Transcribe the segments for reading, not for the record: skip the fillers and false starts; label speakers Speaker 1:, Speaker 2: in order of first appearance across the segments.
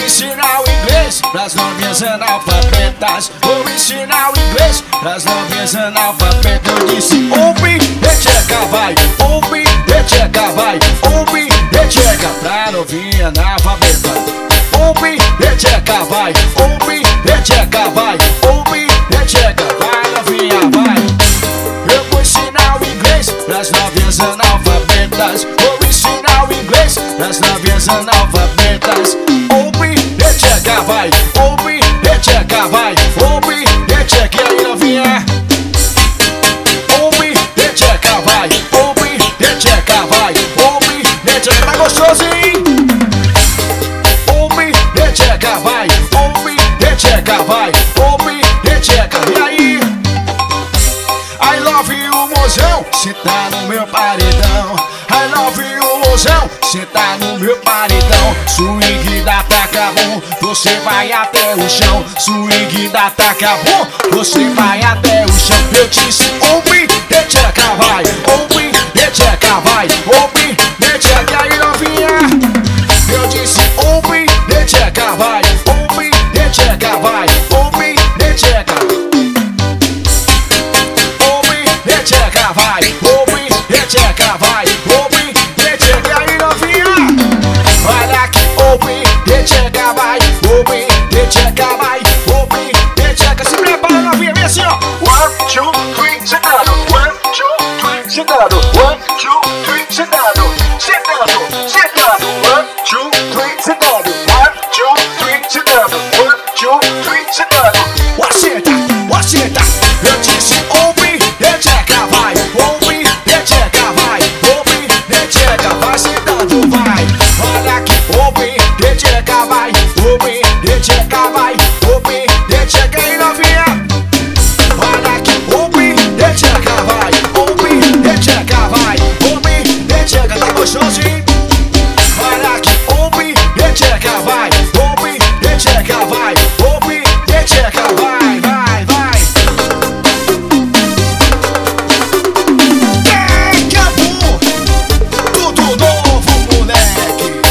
Speaker 1: ensinar o inglês pras novinhas analfabetas. Vou ensinar o inglês pras novinhas analfabetas. Eu disse ouve, recheca, vai. Ouve, recheca, vai. Ouve, recheca pra novinha analfabeta. Ouve, recheca, vai. Ouve, recheca, vai. Ouve, recheca, vai novinha, vai. Eu vou ensinar o inglês pras novinhas analfabetas. Vou ensinar o inglês pras novinhas analfabetas. Ouve, recheca, vai. Ouve, recheca, vai. Ouve, recheca, e aí novinha. Ouve, recheca, vai. Ouve, recheca, vai. Ouve, recheca, tá gostoso, hein? Ouve, recheca, vai. Ouve, recheca, vai. Ouve, recheca, e aí? I love you, mozão, cê tá no meu paredão. I love you, mozão, cê tá no meu paredão. Swing da taca bom, você vai até o chão. Swing da taca bom, você vai até o chão. Eu disse ouve, recheca, vai. Ouve, recheca, vai. Ouve, recheca, aí novinha. Eu disse ouve, recheca, vai. Ouve, recheca, vai. Ouve, recheca. Recheca, vai, ouve, recheca, vai, ouve, recheca, aí novinha. Olha aqui, ouve, recheca, vai, ouve, recheca, vai, ouve, recheca. Se prepara novinha, vem assim ó. 1, 2, 3, sentado. 1, 2, 3, sentado. 1, 2, 3, sentado. Sentado, sentado. 1, 2, 3, sentado. 1, 2, 3, sentado. 1, 2, 3, sentado. Senta, senta. Eu disse ouve, recheca, vai. Ouve, recheca, vai. Ouve, recheca, vai sentando, vai. Olha aqui, ouve, recheca, vai. Ouve, recheca, vai. Ouve, recheca, aí novinha. Olha aqui, ouve, recheca, vai. Ouve, recheca, vai. Ouve, recheca, tá gostoso, hein? Olha aqui, ouve, recheca, vai. Ouve, recheca, vai. Ouve, recheca, vai, vai, vai. Tudo novo, moleque.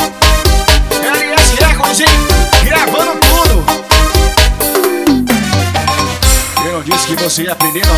Speaker 1: LS Records, hein? Gravando tudo. Eu não disse que você ia aprender